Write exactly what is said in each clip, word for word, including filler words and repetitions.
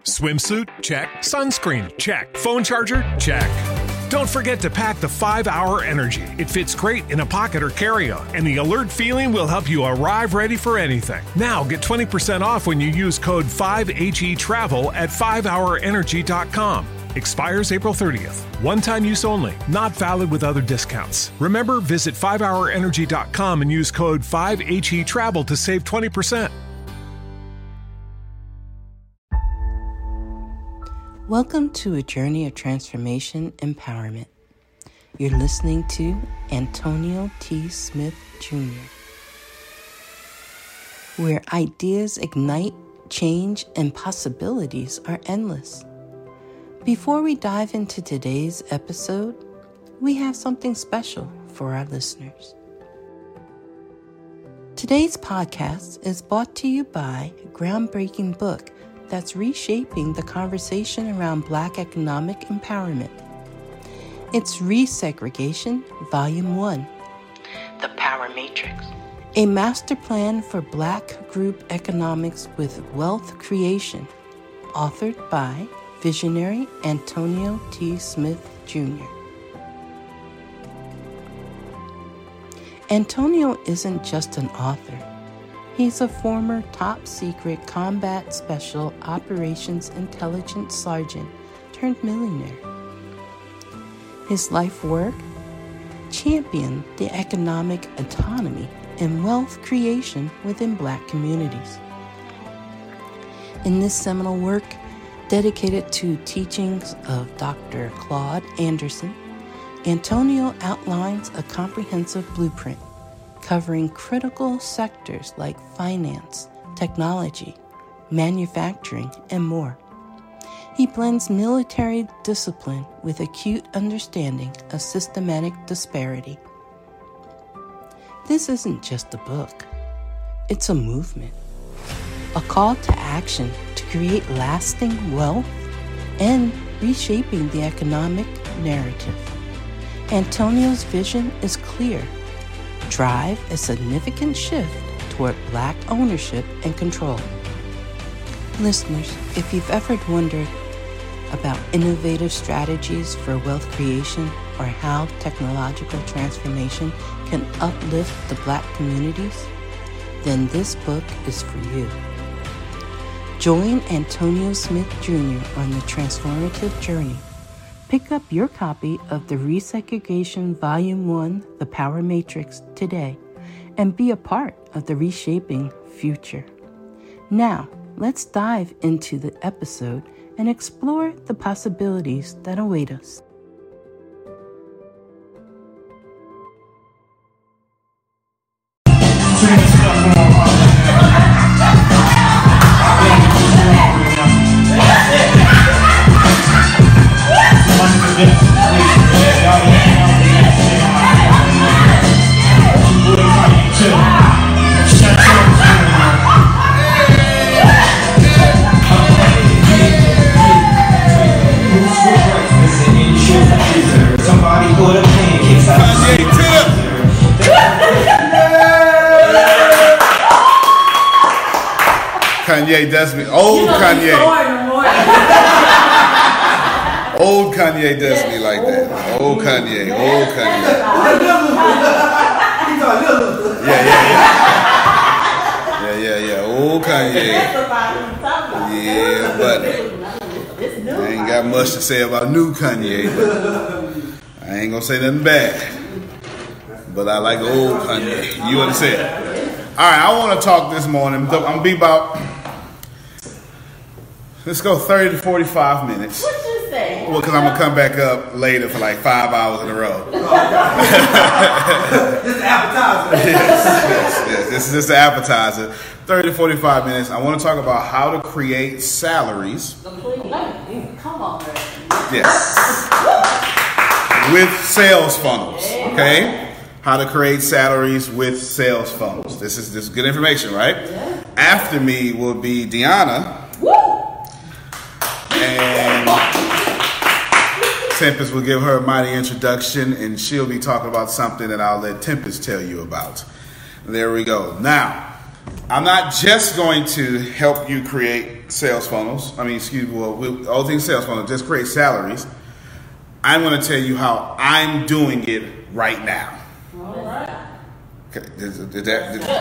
Swimsuit? Check. Sunscreen? Check. Phone charger? Check. Don't forget to pack the five hour Energy. It fits great in a pocket or carry-on, and the alert feeling will help you arrive ready for anything. Now get twenty percent off when you use code five H E travel at five hour energy dot com. Expires April thirtieth. One-time use only. Not valid with other discounts. Remember, visit five hour energy dot com and use code five H E travel to save twenty percent. Welcome to a journey of transformation empowerment. You're listening to Antonio T. Smith Junior, where ideas ignite, change, and possibilities are endless. Before we dive into today's episode, we have something special for our listeners. Today's podcast is brought to you by a groundbreaking book that's reshaping the conversation around Black economic empowerment. It's Resegregation, Volume one, The Power Matrix, a master plan for Black group economics with wealth creation, authored by visionary Antonio T. Smith Junior Antonio isn't just an author. He's a former top-secret Combat Special Operations Intelligence Sergeant turned millionaire. His life work? Champion the economic autonomy and wealth creation within Black communities. In this seminal work, dedicated to teachings of Doctor Claude Anderson, Antonio outlines a comprehensive blueprint covering critical sectors like finance, technology, manufacturing, and more. He blends military discipline with acute understanding of systematic disparity. This isn't just a book. It's a movement, a call to action to create lasting wealth and reshaping the economic narrative. Antonio's vision is clear. Drive a significant shift toward Black ownership and control. Listeners, if you've ever wondered about innovative strategies for wealth creation or how technological transformation can uplift the Black communities, then this book is for you. Join Antonio Smith Junior on the transformative journey. Pick up your copy of the Resegregation Volume one, The Power Matrix, today, and be a part of the reshaping future. Now, let's dive into the episode and explore the possibilities that await us. Kanye does me. Old you know, Kanye. Old Kanye does me like that. Old Kanye. Old Kanye. Yeah, yeah, yeah. Yeah, yeah, yeah. Old Kanye. Yeah, buddy. I ain't got much to say about new Kanye, but I ain't gonna say nothing bad. But I like old Kanye. You understand? All right, I want to talk this morning. I'm gonna be about. Let's go thirty to forty-five minutes. What you say? Well, because I'm going to come back up later for like five hours in a row. This is an appetizer. Yes, yes, yes. This is just an appetizer. thirty to forty-five minutes. I want to talk about how to create salaries. Come on, man. Yes. With sales funnels. Okay? How to create salaries with sales funnels. This is this is good information, right? After me will be Deanna. And Tempest will give her a mighty introduction, and she'll be talking about something that I'll let Tempest tell you about. There we go. Now, I'm not just going to help you create sales funnels. I mean, excuse me, well, all things sales funnels, just create salaries. I'm going to tell you how I'm doing it right now. All right. Okay, is, is that, is,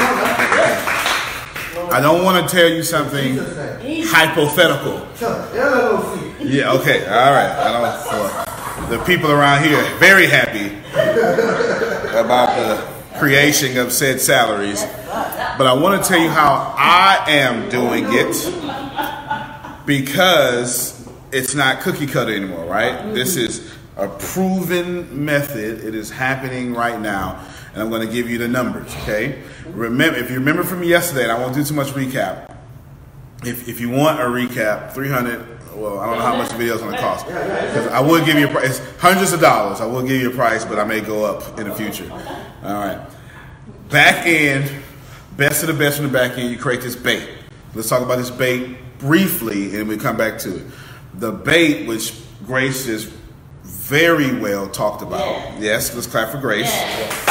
okay. I don't want to tell you something hypothetical. Yeah, okay, all right. I don't. For the people around here are very happy about the creation of said salaries, but I want to tell you how I am doing it because it's not cookie cutter anymore, right? Mm-hmm. This is a proven method. It is happening right now, and I'm going to give you the numbers, okay? Remember, if you remember from yesterday, and I won't do too much recap. If if you want a recap, three hundred. Well, I don't know how much the video is going to cost. Because I will give you a price. It's hundreds of dollars. I will give you a price, but I may go up in the future. All right. Back end, best of the best from the back end, you create this bait. Let's talk about this bait briefly, and we come back to it. The bait, which Grace just very well talked about. Yeah. Yes, let's clap for Grace. Yeah.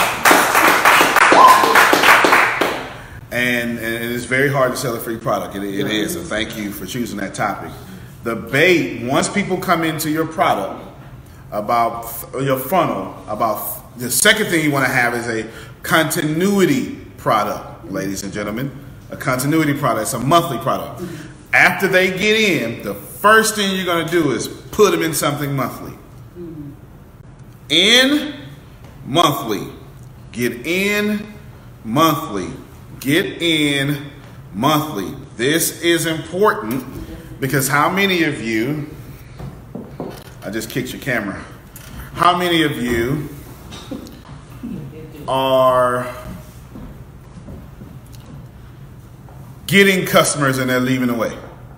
And, and it is very hard to sell a free product. It, it is. So thank you for choosing that topic. The bait, once people come into your product, about your funnel, about the second thing you want to have is a continuity product, ladies and gentlemen. A continuity product. It's a monthly product. After they get in, the first thing you're going to do is put them in something monthly. In monthly. Get in monthly. Get in monthly. This is important because how many of you, I just kicked your camera, how many of you are getting customers and they're leaving away?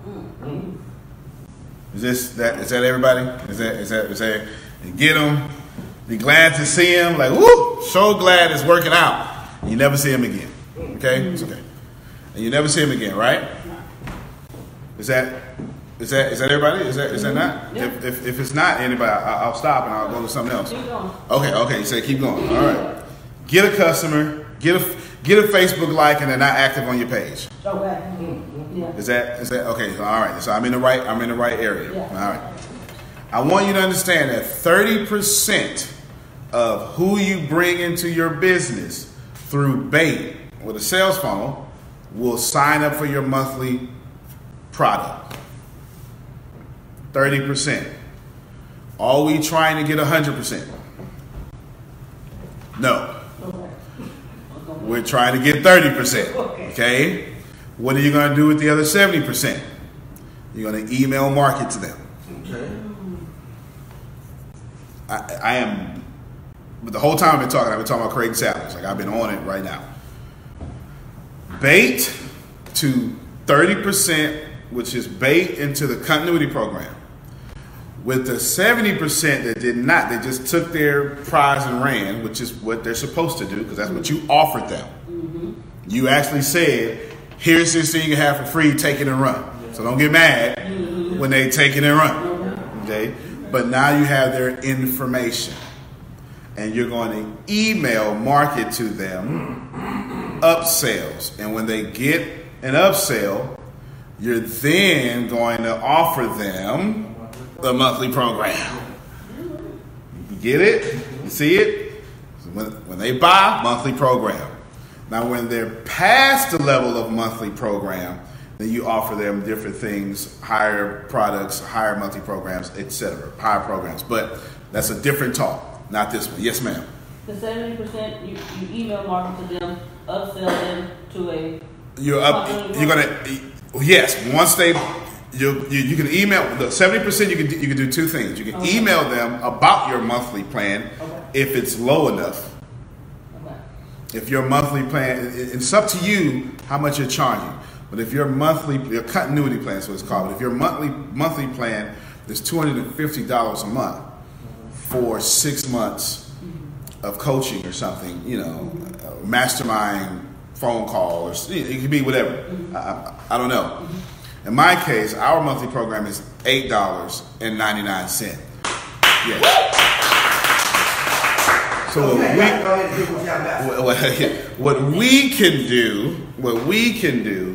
Is this that? Is that everybody? Is that is that is that? You get them, be glad to see them, like woo, so glad it's working out. You never see them again. Okay, it's okay, and you never see them again, right? Is that is that is that everybody? Is that is that not? If if, if it's not anybody, I, I'll stop and I'll go to something else. Okay, okay, you say keep going. All right, get a customer, get a get a Facebook like, and they're not active on your page. Okay. Yeah. Is that is that okay? All right. So I'm in the right I'm in the right area. Yeah. All right. I want you to understand that thirty percent of who you bring into your business through bait with a sales funnel will sign up for your monthly product. thirty percent. Are we trying to get one hundred percent? No. Okay. We're trying to get thirty percent. Okay? What are you going to do with the other seventy percent? You're going to email market to them. Okay. I, I am, but the whole time I've been talking, I've been talking about creating salaries. Like I've been on it right now. Bait to thirty percent, which is bait into the continuity program. With the seventy percent that did not, they just took their prize and ran, which is what they're supposed to do, because that's what you offered them. Mm-hmm. You actually said, here's this thing you have for free, take it and run. So don't get mad mm-hmm. when they take it and run. Okay? But now you have their information. And you're going to email market to them upsells. And when they get an upsell, you're then going to offer them the monthly program. You get it? You see it? When, when they buy, monthly program. Now, when they're past the level of monthly program, then you offer them different things, higher products, higher monthly programs, et cetera, higher programs. But that's a different talk, not this one. Yes, ma'am. The seventy percent you, you email market to them, upsell them to a. You're up. You're gonna. Yes, once they. You, you you can email the seventy percent. You can you can do two things. You can okay. email them about your monthly plan okay. if it's low enough. Okay. If your monthly plan, it's up to you how much you're charging. But if your monthly, your continuity plan is what it's called. But if your monthly monthly plan is two hundred and fifty dollars a month for six months of coaching or something, you know, mastermind phone call or it could be whatever. I, I, I don't know. In my case, our monthly program is eight dollars and ninety-nine cents. Yes. So okay, we, what we can do, what we can do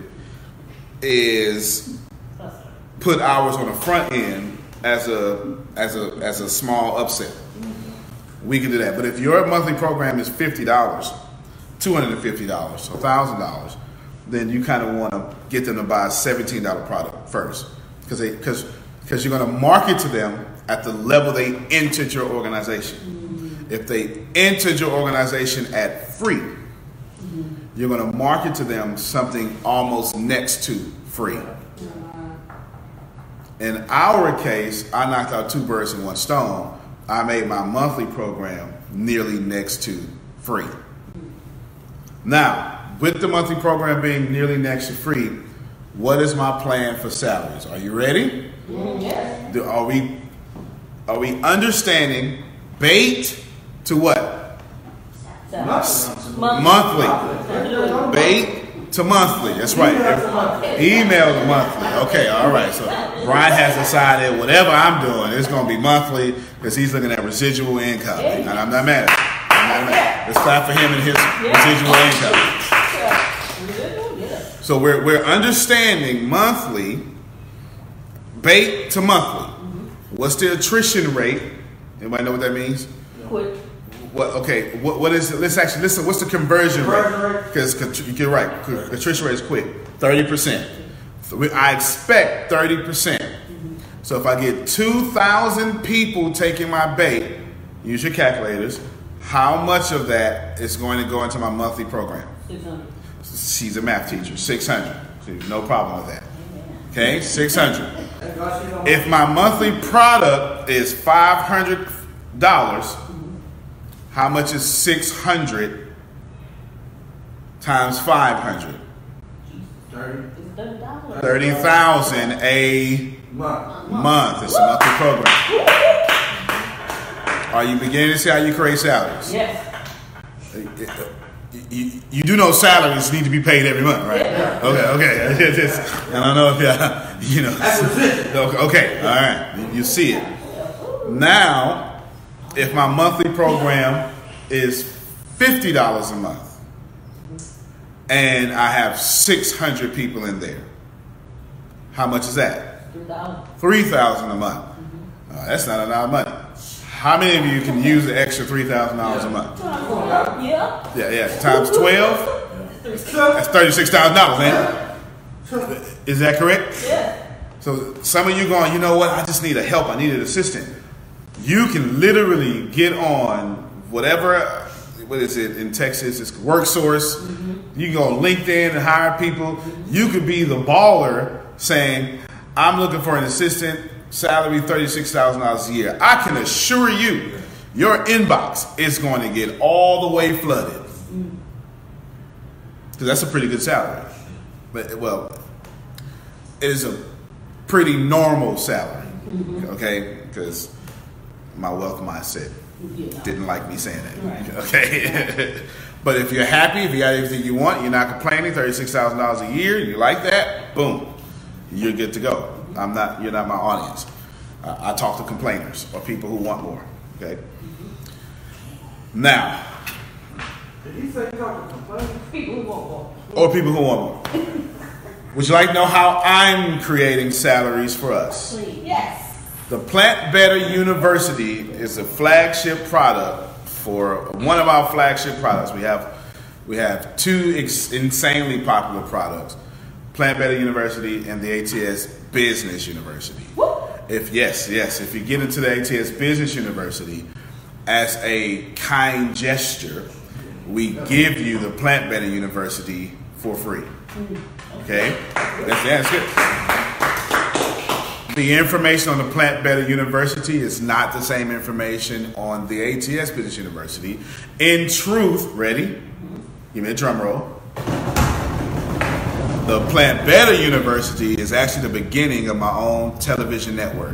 is put ours on the front end as a as a as a small upset. We can do that. But if your monthly program is fifty dollars, two hundred and fifty dollars, a thousand dollars, then you kind of want to get them to buy a seventeen dollar product first, because they because because you're going to market to them at the level they entered your organization. Mm-hmm. If they entered your organization at free, mm-hmm. you're going to market to them something almost next to free. Mm-hmm. In our case, I knocked out two birds in one stone. I made my monthly program nearly next to free. Mm-hmm. Now, with the monthly program being nearly next to free, what is my plan for salaries? Are you ready? Mm-hmm. Yes. Do, are we are we understanding bait to what? Monthly. Monthly. Bait to monthly. That's right. Email to monthly. Okay, all right. So Brian has decided whatever I'm doing, it's going to be monthly because he's looking at residual income. And I'm not mad at it. I'm not mad. Let's clap for him and his residual income. So we're we're understanding monthly, bait to monthly. What's the attrition rate? Anybody know what that means? Quick. What? Okay. What? What is it? Let's actually listen. What's the conversion rate? Because you're right. Attrition rate is quick. Thirty percent. I expect thirty percent. So if I get two thousand people taking my bait, use your calculators. How much of that is going to go into my monthly program? Six hundred. She's a math teacher. Six hundred. No problem with that. Okay, six hundred. If my monthly product is five hundred dollars, how much is six hundred times five hundred? thirty thousand a month. It's a monthly program. Are you beginning to see how you create salaries? Yes. You, you do know salaries need to be paid every month, right? Yeah. Okay, okay. I don't know if you, you know. Okay, all right. You see it. Now, if my monthly program is fifty dollars a month and I have six hundred people in there, how much is that? three thousand dollars. three thousand dollars a month. Mm-hmm. Uh, that's not a lot of money. How many of you can use the extra three thousand dollars a month? Yeah. Yeah, yeah. Times twelve? That's thirty-six thousand dollars, man. Is that correct? Yeah. So some of you going, you know what? I just need a help. I need an assistant. You can literally get on whatever, what is it in Texas? It's WorkSource. Mm-hmm. You can go on LinkedIn and hire people. Mm-hmm. You could be the baller saying, I'm looking for an assistant. Salary thirty-six thousand dollars a year. I can assure you, your inbox is going to get all the way flooded. Because that's a pretty good salary. But, well, it is a pretty normal salary. Okay? Because my wealth mindset didn't like me saying that. Okay? But if you're happy, if you got everything you want, you're not complaining, thirty-six thousand dollars a year, you like that, boom, you're good to go. I'm not. You're not my audience. Uh, I talk to complainers or people who want more. Okay. Now. Did he say talk to complainers? People who want more. Or people who want more. Would you like to know how I'm creating salaries for us? Please. Yes. The Plant Better University is a flagship product for one of our flagship products. We have we have two ex- insanely popular products. Plant Better University and the A T S Business University. Woo. If yes, yes, if you get into the A T S Business University, as a kind gesture, we give you the Plant Better University for free. Okay, that's, that's good. The information on the Plant Better University is not the same information on the A T S Business University. In truth, ready? Give me a drum roll. The Plant Better University is actually the beginning of my own television network.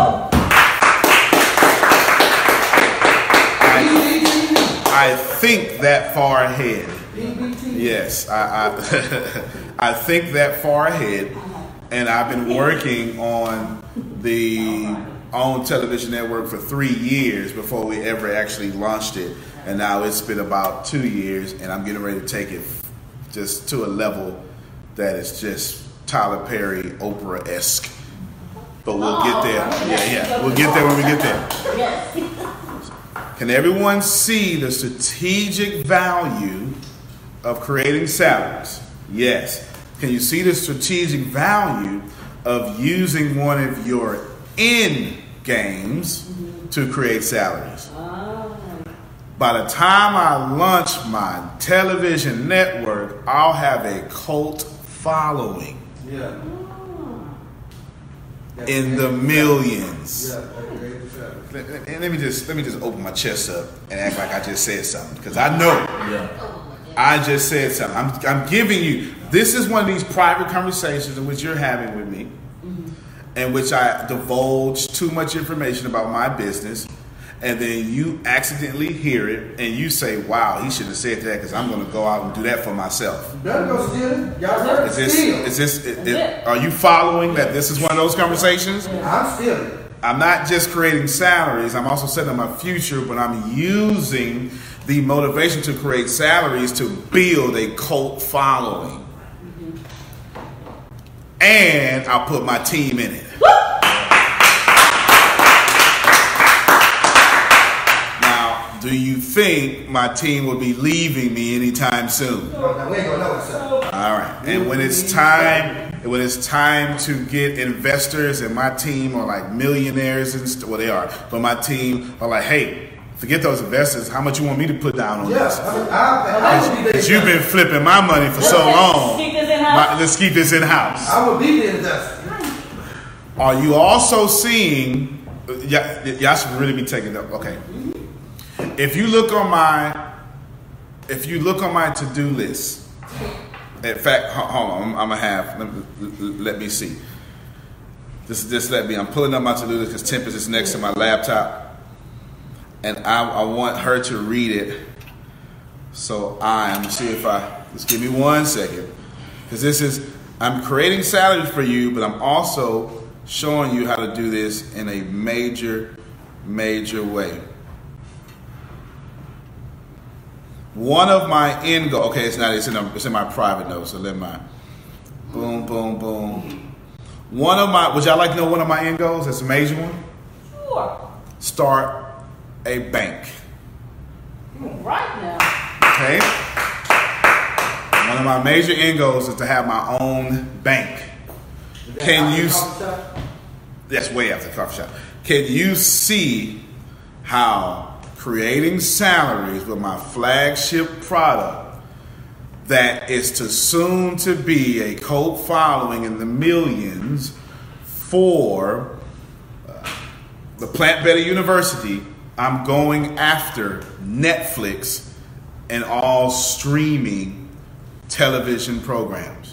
I, I think that far ahead. Yes, I, I, I think that far ahead, and I've been working on the own television network for three years before we ever actually launched it And now it's been about two years, and I'm getting ready to take it just to a level that is just Tyler Perry, Oprah-esque. But we'll get there. Yeah, yeah. We'll get there when we get there. Yes. Can everyone see the strategic value of creating salaries? Yes. Can you see the strategic value of using one of your end games to create salaries? By the time I launch my television network, I'll have a cult following. Yeah. In the millions. Yeah. Let, let me just let me just open my chest up and act like I just said something, because I know I just said something. I'm I'm giving you. This is one of these private conversations in which you're having with me, in which I divulge too much information about my business. And then you accidentally hear it, and you say, "Wow, he should have said that, because I'm going to go out and do that for myself." Better go steal it. Y'all heard Is this? steal. Is this? Is, is, are you following that? This is one of those conversations. I'm stealing. I'm not just creating salaries. I'm also setting up my future, but I'm using the motivation to create salaries to build a cult following, and I'll put my team in it. Do you think my team will be leaving me anytime soon? No, no, we ain't gonna know it, sir. All right. And when it's time, when it's time to get investors, and my team are like millionaires and st- well, they are, but my team are like, hey, forget those investors. How much you want me to put down on Yeah, this? I mean, I, I would be Because the you've been flipping my money for so long. Keep this in-house. My- let's keep this in house. I would be the investor. Are you also seeing? Yeah, y'all should really be taking up. Okay. If you look on my, if you look on my to-do list, in fact, hold on, I'm, I'm gonna have. Let me, let me see. This, this let me. I'm pulling up my to-do list because Tempest is next to my laptop, and I, I want her to read it. So I, I'm gonna see if I. Just give me one second, because this is. I'm creating salaries for you, but I'm also showing you how to do this in a major, major way. One of my end goals, okay, it's not, it's in, a, it's in my private notes, so let my, boom, boom, boom. One of my, would y'all like to know one of my end goals? That's a major one? Sure. Start a bank. Right now. Okay? One of my major end goals is to have my own bank. Can you, that's way after the coffee shop. Can you see how creating salaries with my flagship product that is to soon to be a cult following in the millions for uh, the Plant Better University? I'm going after Netflix and all streaming television programs.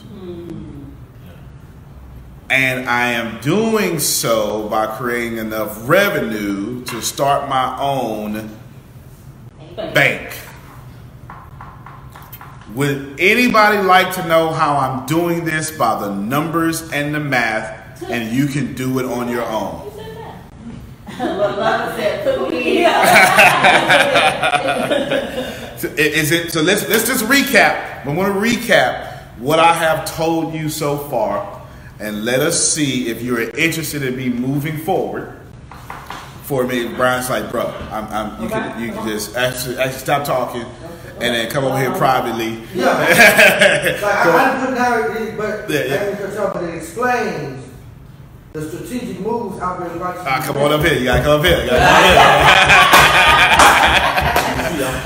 And I am doing so by creating enough revenue to start my own bank. Would anybody like to know how I'm doing this by the numbers and the math, and you can do it on your own? Who said that? Well, Lana said, put me in. So, is it, so let's let's just recap. I want to recap what I have told you so far, and let us see if you're interested in me moving forward. For me, Brian's like, bro, I'm, I'm, you can you can just actually, actually stop talking, and then come over here privately. Yeah. Like, I, I put down, but Yeah, yeah. but it explains the strategic moves out there. Like, Ah, come on up here. You gotta come up here. You gotta come up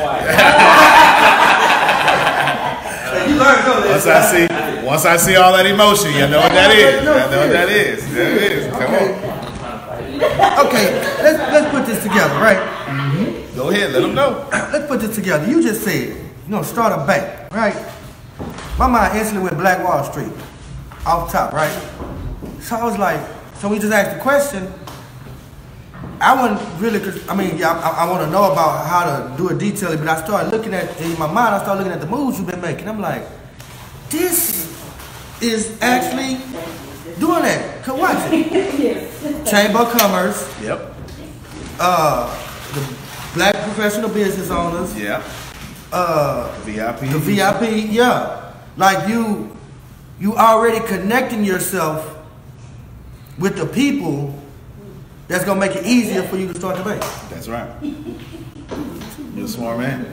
here. you learn from this. Once I see, once I see all that emotion, you know what that is. You know what that is. That is. Come on. Okay, let's let's put this together, right? Mm-hmm. Go ahead. Let them know. Let's put this together. You just said, you know, start a bank, right? My mind instantly went Black Wall Street, off top, right? So I was like, so we just asked the question. I wasn't really, cause, I mean, yeah, I, I want to know about how to do it detailing, but I started looking at, in my mind, I started looking at the moves you've been making. I'm like, this is actually doing that. Come watch it. Chamber of Commerce. Yep. Uh, the black professional business owners. Yeah. Uh, V I P. The V I P, yeah. Like you, you already connecting yourself with the people that's gonna make it easier for you to start the bank. That's right. You're a smart man.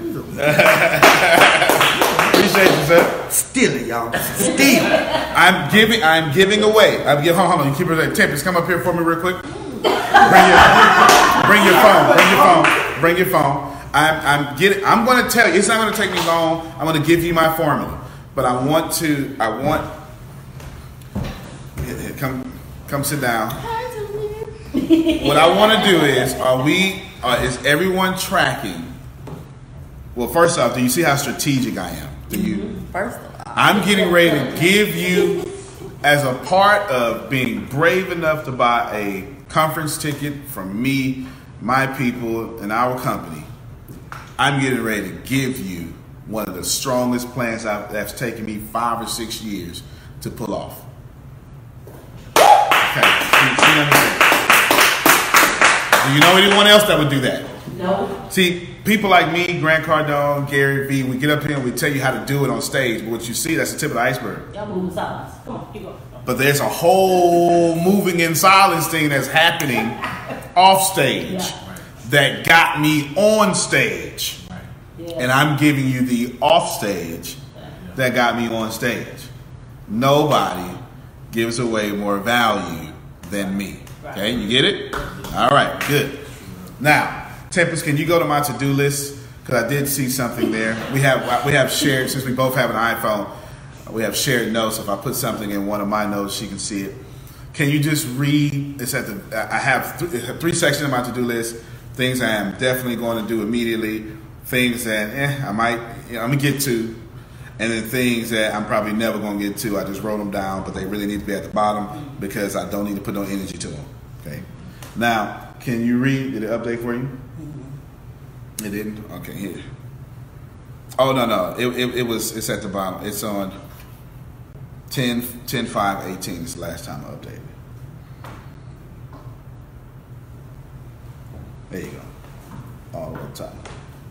Appreciate you, sir. Steal it, y'all. Steal. I'm giving. I'm giving away. I'm giving. Hold on. You keep it there. Tempest, come up here for me real quick. Bring your, bring your phone. Bring your phone. Bring your phone. I'm. I'm getting. I'm going to tell you. It's not going to take me long. I'm going to give you my formula. But I want to. I want. Come. Come sit down. What I want to do is. Are we? Uh, is everyone tracking? Well, first off, do you see how strategic I am? Do you? First of all, I'm getting ready to give you, as a part of being brave enough to buy a conference ticket from me, my people, and our company, I'm getting ready to give you one of the strongest plans I've, that's taken me five or six years to pull off. Okay. Do you know anyone else that would do that? No. See, people like me, Grant Cardone, Gary Vee, we get up here and we tell you how to do it on stage, but what you see, that's the tip of the iceberg. Y'all moving silence. Come on, keep going. But there's a whole moving in silence thing that's happening off stage Yeah. that got me on stage. Yeah. And I'm giving you the off stage that got me on stage. Nobody gives away more value than me. Okay, you get it? All right, good. Now, Tempest, can you go to my to-do list? Because I did see something there. We have we have shared, since we both have an iPhone, we have shared notes. If I put something in one of my notes, she can see it. Can you just read? It's at the. I have th- three sections of my to-do list. Things I am definitely going to do immediately. Things that eh, I might, you know, I'm gonna get to, and then things that I'm probably never gonna get to. I just wrote them down, but they really need to be at the bottom because I don't need to put no energy to them. Okay. Now, can you read? Did it update for you? It didn't? Okay, here. Oh, no, no. It, it, it was, it's at the bottom. It's on ten five eighteen. It's the last time I updated. There you go. All the way up top.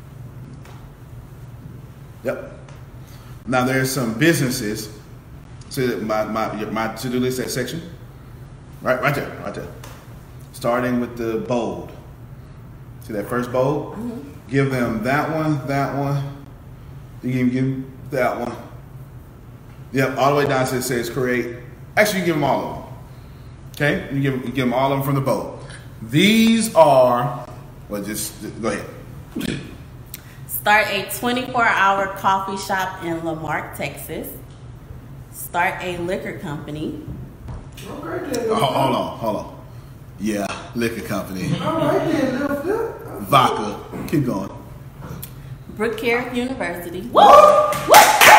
Yep. Now, there's some businesses. See my, my, my to-do list, that section? Right, right there, right there. Starting with the bold. See that first bold? Mm-hmm. Give them that one, that one. You can give them that one. Yep, all the way down to it says create. Actually, you give them all of them. Okay? You give, you give them all of them from the bold. These are, well, just, just go ahead. Start a twenty-four hour coffee shop in Lamarck, Texas. Start a liquor company. Oh, hold on, hold on. Yeah, liquor company. All right, then, little flip. Vodka. Keep going. Brookhaven University. Woo! Woo!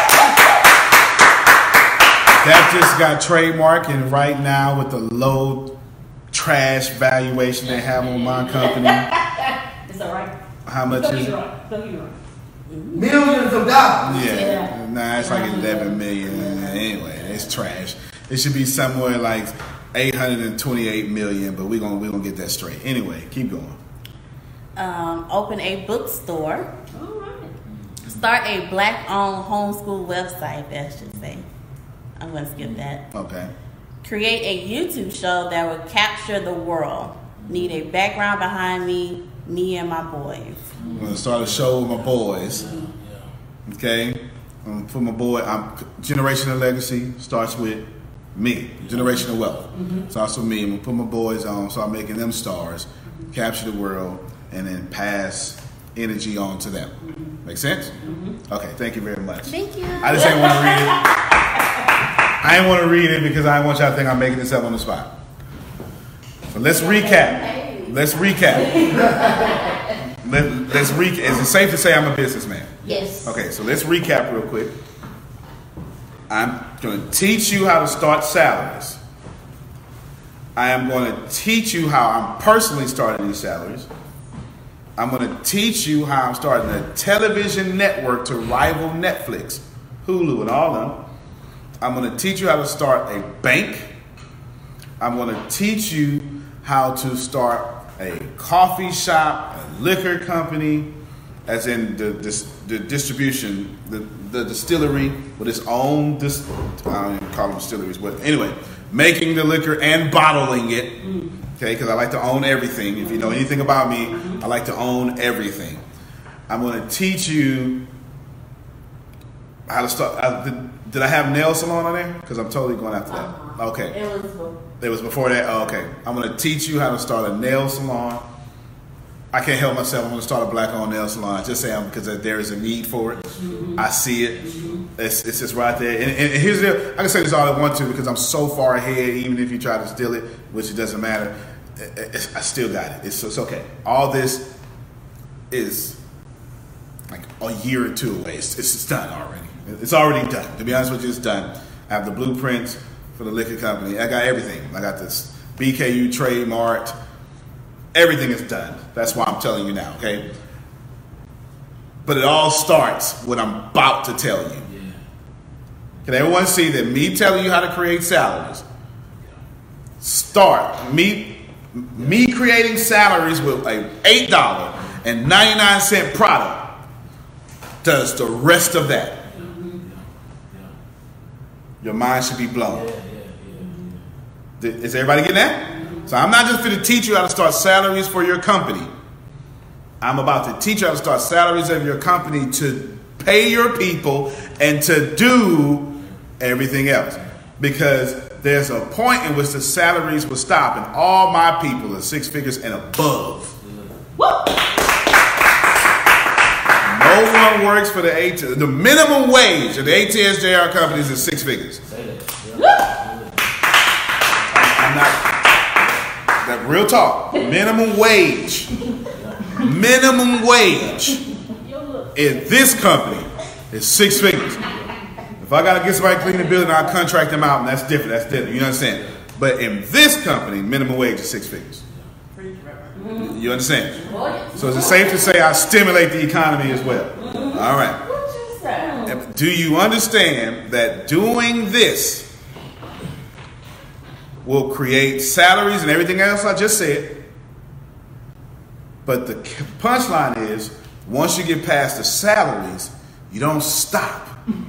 That just got trademarked, and right now with the low trash valuation they have on my company, It's all right. how much Don't is get it? it right. Don't get it right. Millions of dollars. Yeah, Yeah. nah, it's like eleven million. Anyway, it's trash. It should be somewhere like eight hundred twenty-eight million, but we're gonna we're gonna get that straight. Anyway, keep going. Um, open a bookstore. All right. Start a black-owned homeschool website, that should say. I'm going to skip that. Okay. Create a YouTube show that will capture the world. Need a background behind me, me and my boys. I'm gonna start a show with my boys. Okay. I'm gonna put my boy. I'm generational legacy starts with me. Generational wealth mm-hmm. starts with me. I'm gonna put my boys on, start making them stars, mm-hmm. capture the world, and then pass energy on to them. Mm-hmm. Make sense? Mm-hmm. Okay. Thank you very much. Thank you. I just didn't want to read it. I didn't want to read it because I want y'all to think I'm making this up on the spot. So let's recap. Let's recap. Let, let's recap. Is it safe to say I'm a businessman? Yes. Okay, so let's recap real quick. I'm going to teach you how to start salaries. I am going to teach you how I'm personally starting these salaries. I'm going to teach you how I'm starting a television network to rival Netflix, Hulu, and all of them. I'm going to teach you how to start a bank. I'm going to teach you how to start a coffee shop, a liquor company, as in the the, the distribution, the, the distillery with its own, dis, I don't even call them distilleries, but anyway, making the liquor and bottling it, okay, because I like to own everything. If you know anything about me, I like to own everything. I'm going to teach you how to start. I, did, did I have nail salon on there? Because I'm totally going after that. Uh-huh. Okay. It was before. It was before that? Oh, okay. I'm going to teach you how to start a nail salon. I can't help myself. I'm going to start a black-owned nail salon. Just saying because there is a need for it. Mm-hmm. I see it. Mm-hmm. It's, it's just right there. And, and here's the, I can say this all I want to because I'm so far ahead, even if you try to steal it, which it doesn't matter. It's, I still got it. It's, it's okay. All this is like a year or two away. It's, it's done already. It's already done. To be honest with you, it's done. I have the blueprints for the liquor company. I got everything. I got this B K U trademarked. Everything is done. That's why I'm telling you now, okay? But it all starts when I'm about to tell you. Yeah. Can everyone see that me telling you how to create salaries? Start. Me, me creating salaries with a eight dollars and ninety-nine cent product does the rest of that. Mm-hmm. Your mind should be blown. Yeah, yeah, yeah. Is everybody getting that? So I'm not just going to teach you how to start salaries for your company. I'm about to teach you how to start salaries of your company to pay your people and to do everything else. Because there's a point in which the salaries will stop and all my people are six figures and above. Woo! No one works for the A T. The minimum wage of the A T S J R companies is six figures. I'm not... That real talk. Minimum wage. Minimum wage in this company is six figures. If I gotta get somebody clean the building, I'll contract them out, and that's different. That's different. You understand? But in this company, minimum wage is six figures. You understand? So is it safe to say I stimulate the economy as well? All right. Do you understand that doing this will create salaries and everything else I just said? But the punchline is, once you get past the salaries, you don't stop.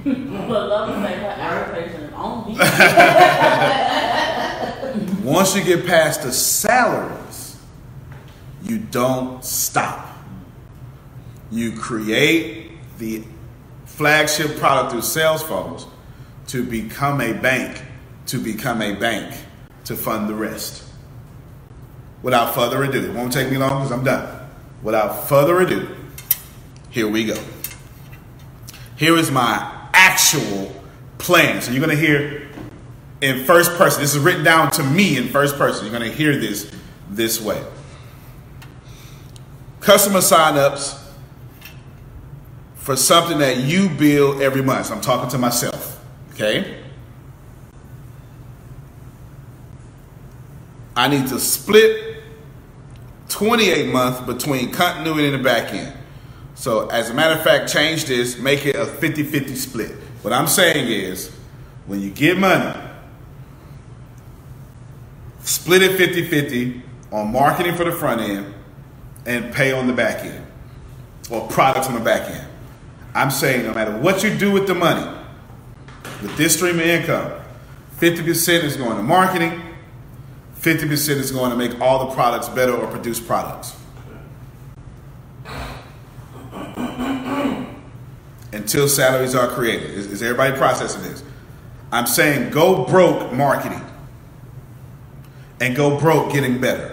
Once you get past the salaries, you don't stop. You create the flagship product through Salesforce to become a bank, to become a bank. To fund the rest. Without further ado, it won't take me long because I'm done. Without further ado, here we go. Here is my actual plan. So you're going to hear in first person. This is written down to me in first person. You're going to hear this this way. Customer signups for something that you bill every month. So I'm talking to myself. Okay? I need to split twenty-eight months between continuity and the back end. So as a matter of fact, change this, make it a fifty-fifty split. What I'm saying is, when you get money, split it fifty-fifty on marketing for the front end and pay on the back end, or products on the back end. I'm saying no matter what you do with the money, with this stream of income, fifty percent is going to marketing, fifty percent is going to make all the products better or produce products. Until salaries are created. Is, is everybody processing this? I'm saying go broke marketing. And go broke getting better.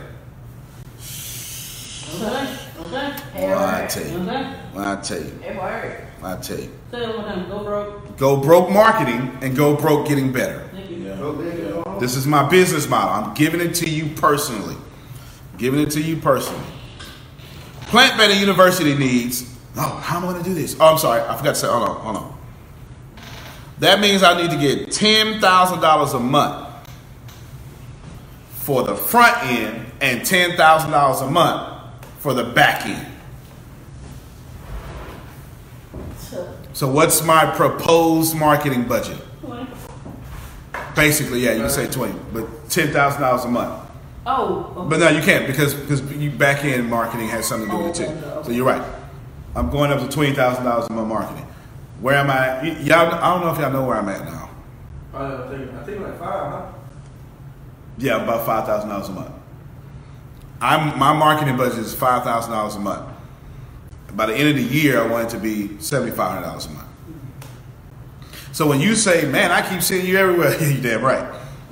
Okay. Okay. Well, I tell you. Okay. Well, I tell you. It worked. I tell you. Say it one time. Go broke. Go broke marketing and go broke getting better. Thank you. Yeah. This is my business model. I'm giving it to you personally. Giving it to you personally. Plant Better University needs, oh, how am I going to do this? Oh, I'm sorry. I forgot to say, hold on, hold on. That means I need to get ten thousand dollars a month for the front end and ten thousand dollars a month for the back end. So what's my proposed marketing budget? twenty. Basically, yeah, you can say twenty, but ten thousand dollars a month. Oh. Okay. But no, you can't because because you back end marketing has something to do with it too. Oh, okay, okay. So you're right. I'm going up to twenty thousand dollars in my marketing. Where am I? Y- y'all, I don't know if y'all know where I'm at now. Uh, I think I think like five, huh? Yeah, about five thousand dollars a month. I'm my marketing budget is five thousand dollars a month. By the end of the year, I want it to be seventy five hundred dollars a month. So when you say, "Man, I keep seeing you everywhere," you're damn right.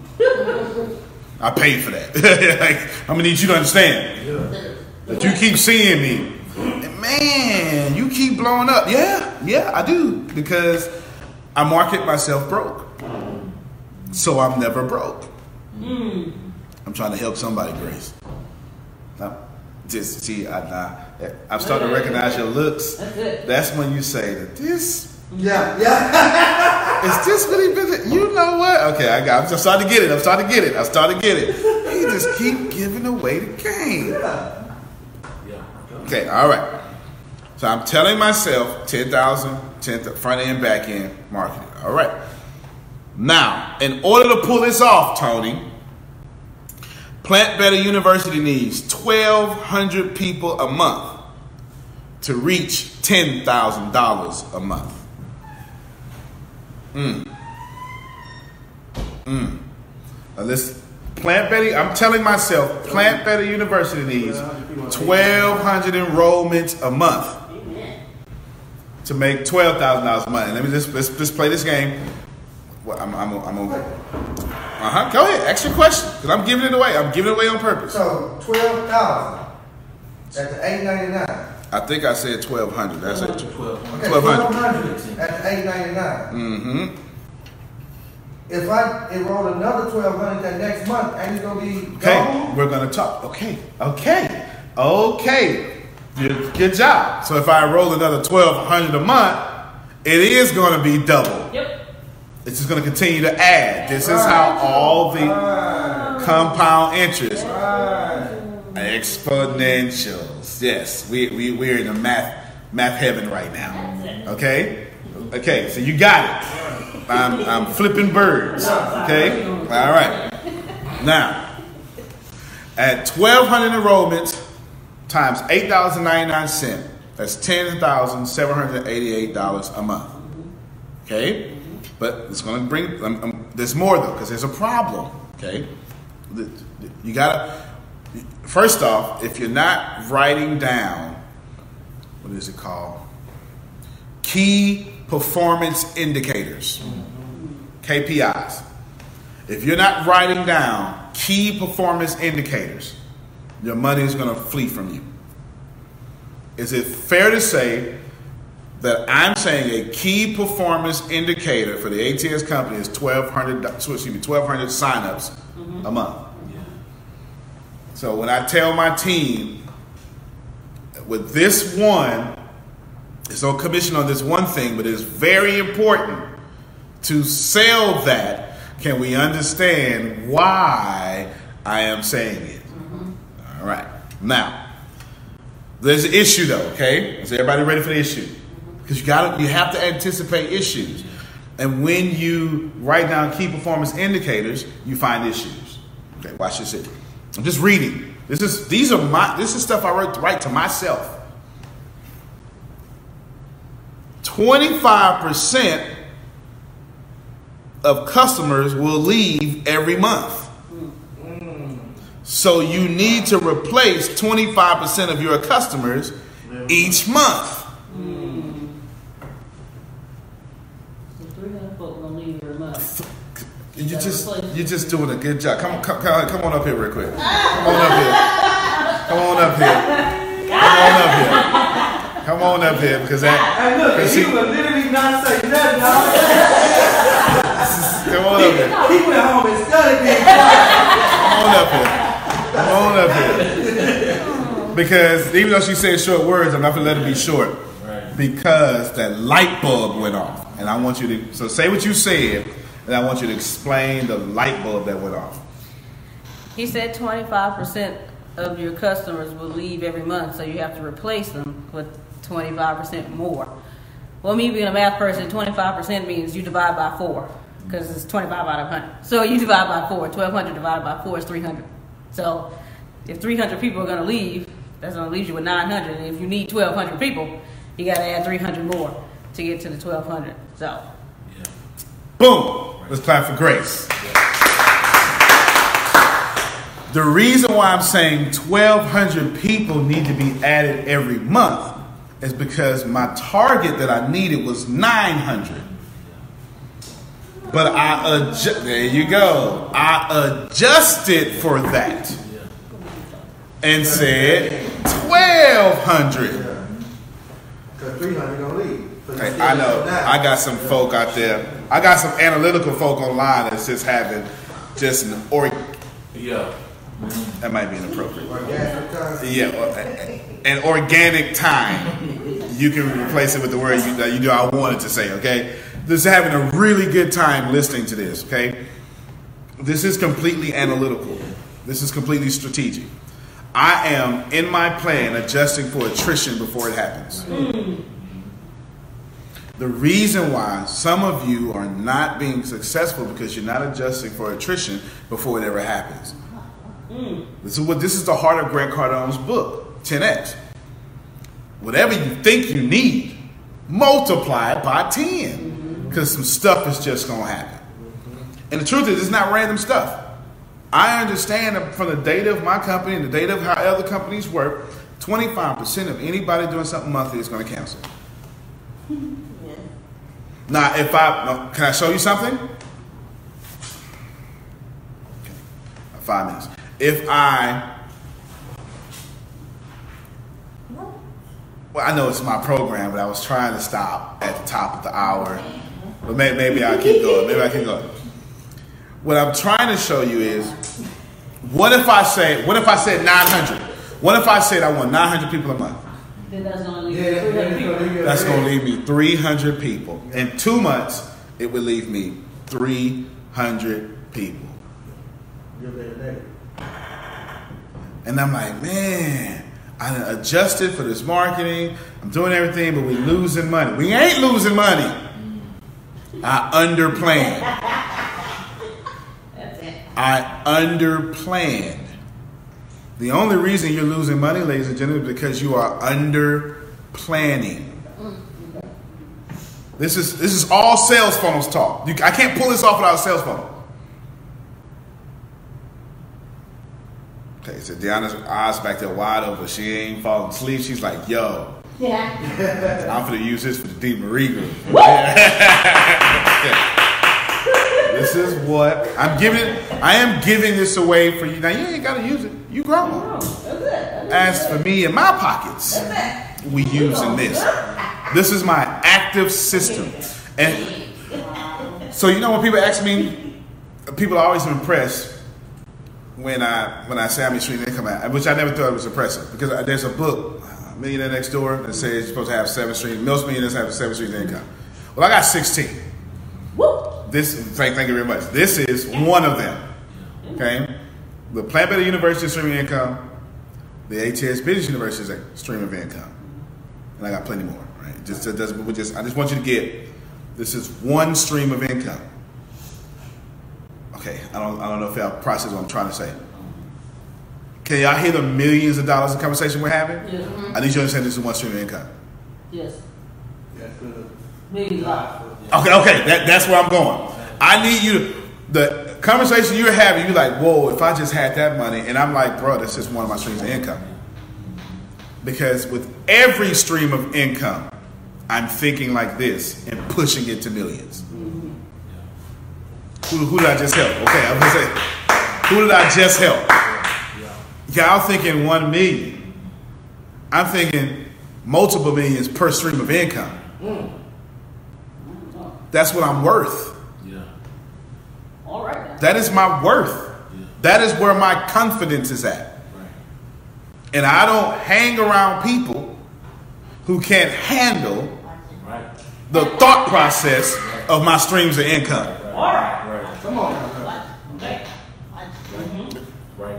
I paid for that. Like, I'm gonna need you to understand Yeah. that you keep seeing me. And man, you keep blowing up. Yeah, yeah, I do because I market myself broke, so I'm never broke. Mm. I'm trying to help somebody, Grace. Now, just see, I, I, I'm starting to recognize your looks. That's it. That's when you say that this. Yeah, yeah. Is this really business? You know what? Okay, I got. I'm starting to get it. I'm starting to get it. I'm starting to get it. He just keep giving away the game. Yeah. Okay, all right. So I'm telling myself ten thousand, ten front end, back end marketing. All right. Now, in order to pull this off, Tony, Plant Better University needs twelve hundred people a month to reach ten thousand dollars a month. Mm. Mm. Now let's, Plant Better, I'm telling myself, Plant Better University needs twelve hundred enrollments a month to make twelve thousand dollars a month. And let me just, let's, let's play this game. Well, I'm, I'm, I'm over. Uh huh. Go ahead. Ask your question, because I'm giving it away. I'm giving it away on purpose. So twelve thousand at the eight ninety nine. I think I said twelve hundred. That's it. Okay, twelve hundred. twelve hundred at the eight ninety nine. Mm-hmm. If I enroll another twelve hundred that next month, ain't it gonna be Okay, gone? we're gonna talk. Okay, okay, okay. Good, good job. So if I enroll another twelve hundred a month, it is gonna be double. Yep. It's just gonna continue to add. This is how all the Right. compound interest, Right. exponentials. Yes, we we we're in the math math heaven right now. Okay, okay. So you got it. I'm I'm flipping birds. Okay, all right. Now, at twelve hundred enrollments times eight dollars and ninety nine cents, that's ten thousand seven hundred eighty eight dollars a month. Okay. But it's going to bring, um, um, there's more though, because there's a problem, okay? You got to, first off, if you're not writing down, what is it called? Key performance indicators, K P Is. If you're not writing down key performance indicators, your money is going to flee from you. Is it fair to say that I'm saying a key performance indicator for the A T S company is twelve hundred, excuse me, twelve hundred signups mm-hmm. a month? Yeah. So when I tell my team, with this one, it's no commission on this one thing, but it's very important to sell that. Can we understand why I am saying it? Mm-hmm. All right. Now, there's an issue though, okay? Is everybody ready for the issue? Because you got you have to anticipate issues. And when you write down key performance indicators, you find issues. Okay, watch this. Here. I'm just reading. This is these are my this is stuff I wrote write to myself. twenty-five percent of customers will leave every month. So you need to replace twenty-five percent of your customers each month. You just you're just doing a good job. Come come come on up here real quick. Come on up here. Come on up here. Come on up here. Come on up here because that. Hey, look, he see, would literally not say nothing, dog. Come on up here. He went home and studied being quiet. Come on up here. Come on up here. Because even though she said short words, I'm not gonna let it be short. Right. Because that light bulb went off, and I want you to so say what you said. And I want you to explain the light bulb that went off. He said twenty-five percent of your customers will leave every month, so you have to replace them with twenty-five percent more. Well, me being a math person, twenty-five percent means you divide by four, because it's twenty-five out of one hundred. So you divide by four. twelve hundred divided by four is three hundred. So if three hundred people are going to leave, that's going to leave you with nine hundred. And if you need twelve hundred people, you got to add three hundred more to get to the twelve hundred. So, yeah. Boom. Let's clap for Grace. The reason why I'm saying twelve hundred people need to be added every month is because my target that I needed was nine hundred. But I adjust, there you go. I adjusted for that and said twelve hundred. Because three hundred gonna leave. Hey, I know. I got some folk out there. I got some analytical folk online that's just having just an or. Yeah. That might be inappropriate. Yeah, an organic time. You can replace it with the word you, you do. I wanted to say. Okay, this is having a really good time listening to this. Okay, this is completely analytical. This is completely strategic. I am in my plan adjusting for attrition before it happens. Mm. The reason why some of you are not being successful because you're not adjusting for attrition before it ever happens. Mm. This is what this is the heart of Grant Cardone's book, ten X. Whatever you think you need, multiply it by ten, because some stuff is just gonna happen. And the truth is, it's not random stuff. I understand from the data of my company and the data of how other companies work, twenty-five percent of anybody doing something monthly is going to cancel. Yeah. Now, if I can I show you something? Okay. Five minutes. If I, well, I know it's my program, but I was trying to stop at the top of the hour. But maybe, maybe I'll keep going. Maybe I can go. What I'm trying to show you is, what if I say, what if I said nine hundred? What if I said I want nine hundred people a month? Then that's going to leave me three hundred people. That's going to leave me three hundred people. In two months, it would leave me three hundred people. And I'm like, man, I adjusted for this marketing. I'm doing everything, but we losing money. We ain't losing money. I underplanned. I underplanned. The only reason you're losing money, ladies and gentlemen, is because you are under planning. This is this is all sales funnels talk. You, I can't pull this off without a sales funnel. Okay, so Deanna's eyes back there wide open. She ain't falling asleep. She's like, yo. Yeah. I'm going to use this for the D. Marie group. This is what I'm giving. I am giving this away for you. Now, you ain't got to use it. You grow up. As for me and my pockets, we using this. This is my active system. And so, you know, when people ask me, people are always impressed when I when I say how many streams of income I have, which I never thought was impressive, because there's a book, Millionaire Next Door, that says you're supposed to have seven streams. Most millionaires have seven streams of income. Well, I got sixteen. This, thank, thank you very much. This is one of them. Okay, the Plant Better University stream of income, the A T S Business University stream of income, and I got plenty more. Right? Just, just, we just, I just want you to get this is one stream of income. Okay, I don't, I don't know if y'all process what I'm trying to say. Can y'all hear the millions of dollars of conversation we're having? Yes. Mm-hmm. I need you to understand this is one stream of income. Yes. Millions of dollars. Okay, okay, that, that's where I'm going. I need you to, the conversation you're having, you're like, whoa, if I just had that money, and I'm like, bro, that's just one of my streams of income. Because with every stream of income, I'm thinking like this and pushing it to millions. Mm-hmm. Who, who did I just help? Okay, I'm gonna say, who did I just help? Y'all thinking one million. I'm thinking multiple millions per stream of income. Mm. That's what I'm worth. Yeah. All right. That is my worth. Yeah. That is where my confidence is at. Right. And I don't hang around people who can't handle right. the thought process right. of my streams of income. Right. All right. Right. Come on. Right. Right.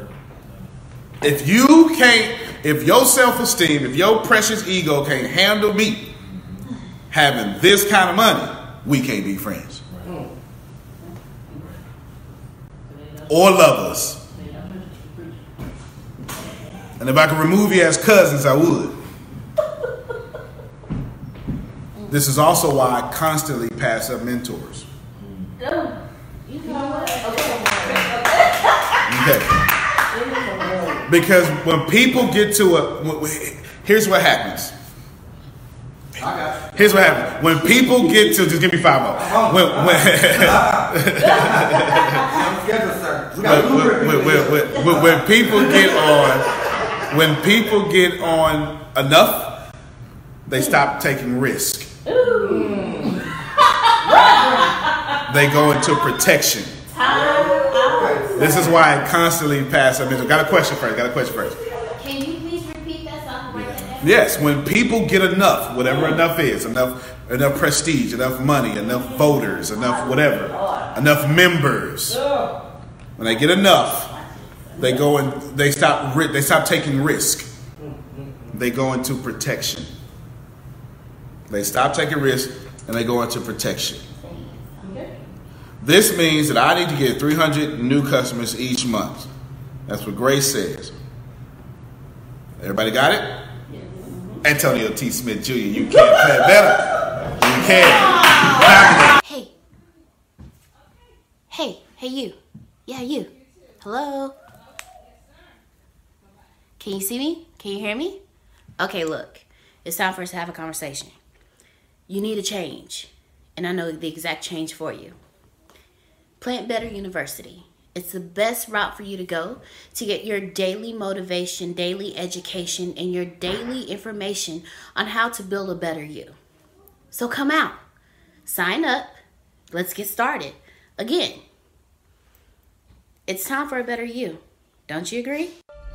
If you can't, if your self-esteem, if your precious ego can't handle me having this kind of money, we can't be friends. Right. Or lovers. And if I could remove you as cousins, I would. This is also why I constantly pass up mentors. Okay. Because when people get to a, here's what happens. Here's what happens. When people get to, just give me five more. When, when, when, when, when, when, when people get on, when people get on enough, they stop taking risk. They go into protection. This is why I constantly pass up. Got a question first. Got a question first. Can you please repeat that so I can write that down? Yes, when people get enough, whatever enough is, enough enough prestige, enough money, enough voters, enough whatever, enough members. When they get enough, they go and they stop they stop taking risk. They go into protection. They stop taking risk and they go into protection. This means that I need to get three hundred new customers each month. That's what Grace says. Everybody got it? Antonio T. Smith Junior, you can't play better. You can't. Hey. Hey, hey you. Yeah, you. Hello? Can you see me? Can you hear me? Okay, look. It's time for us to have a conversation. You need a change, and I know the exact change for you. Plant Better University. It's the best route for you to go to get your daily motivation, daily education, and your daily information on how to build a better you. So come out, sign up, let's get started. Again, it's time for a better you. Don't you agree?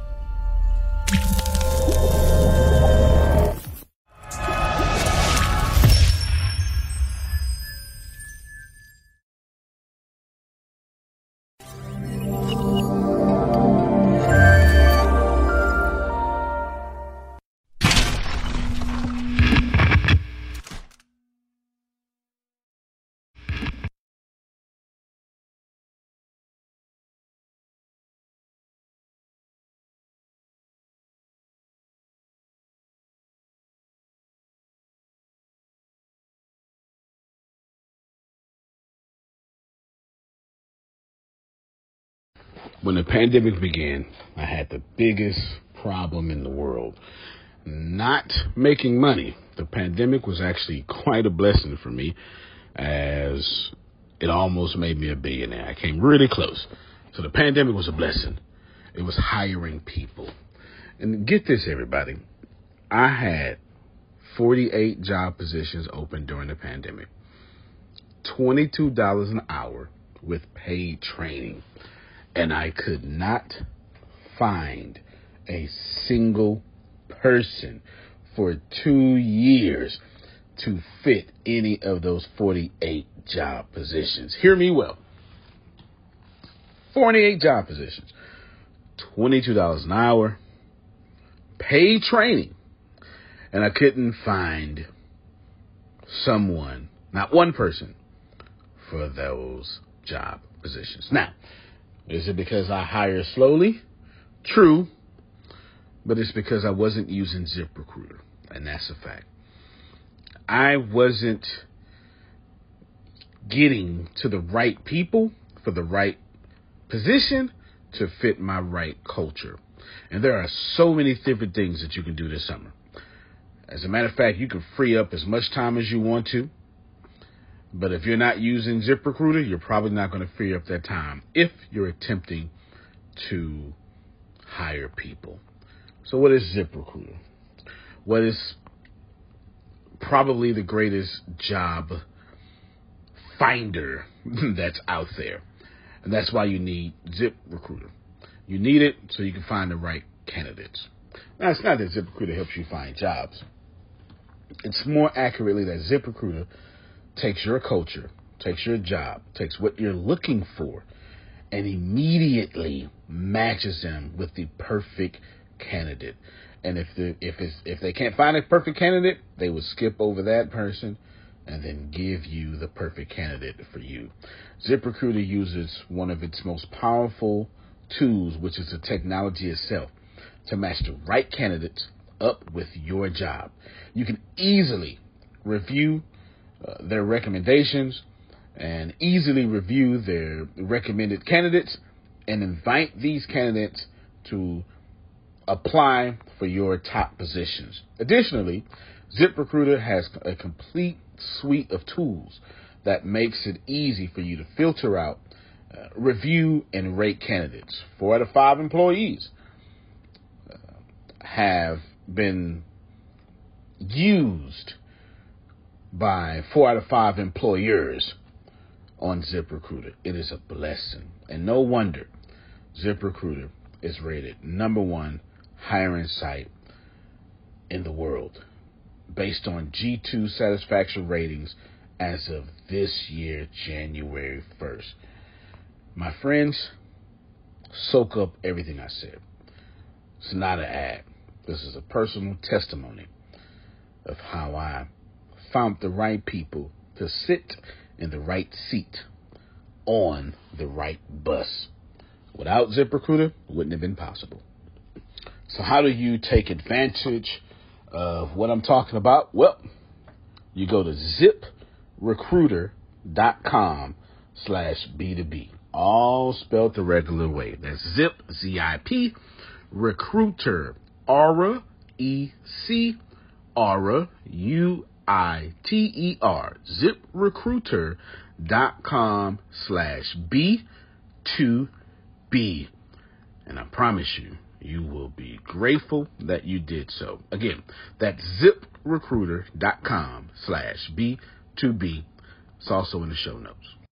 When the pandemic began, I had the biggest problem in the world. Not making money. The pandemic was actually quite a blessing for me, as it almost made me a billionaire. I came really close. So the pandemic was a blessing. It was hiring people. And get this, everybody. I had forty-eight job positions open during the pandemic. twenty-two dollars an hour with paid training. And I could not find a single person for two years to fit any of those forty-eight job positions. Hear me well. forty-eight job positions, twenty-two dollars an hour, paid training. And I couldn't find someone, not one person, for those job positions. Now, is it because I hire slowly? True. But it's because I wasn't using ZipRecruiter. And that's a fact. I wasn't getting to the right people for the right position to fit my right culture. And there are so many different things that you can do this summer. As a matter of fact, you can free up as much time as you want to. But if you're not using ZipRecruiter, you're probably not going to free up that time if you're attempting to hire people. So what is ZipRecruiter? What is probably the greatest job finder that's out there. And that's why you need ZipRecruiter. You need it so you can find the right candidates. Now, it's not that ZipRecruiter helps you find jobs. It's more accurately that ZipRecruiter takes your culture, takes your job, takes what you're looking for, and immediately matches them with the perfect candidate. And if the if it's if they can't find a perfect candidate, they will skip over that person and then give you the perfect candidate for you. ZipRecruiter uses one of its most powerful tools, which is the technology itself, to match the right candidates up with your job. You can easily review uh, their recommendations and easily review their recommended candidates and invite these candidates to apply for your top positions. Additionally, ZipRecruiter has a complete suite of tools that makes it easy for you to filter out, uh, review, and rate candidates. Four out of five employees uh, have been used by four out of five employers on ZipRecruiter. It is a blessing. And no wonder ZipRecruiter is rated number one hiring site in the world based on G two satisfaction ratings as of this year, January first. My friends, soak up everything I said. It's not an ad. This is a personal testimony of how I found the right people to sit in the right seat on the right bus. Without ZipRecruiter, it wouldn't have been possible. So how do you take advantage of what I'm talking about? Well, you go to ZipRecruiter.com slash B2B. All spelled the regular way. That's Zip, Z I P, Recruiter, Aura, E C, Aura, U I T E R, ZipRecruiter.com slash B two B. And I promise you, you will be grateful that you did so. Again, that's ZipRecruiter.com slash B two B. It's also in the show notes.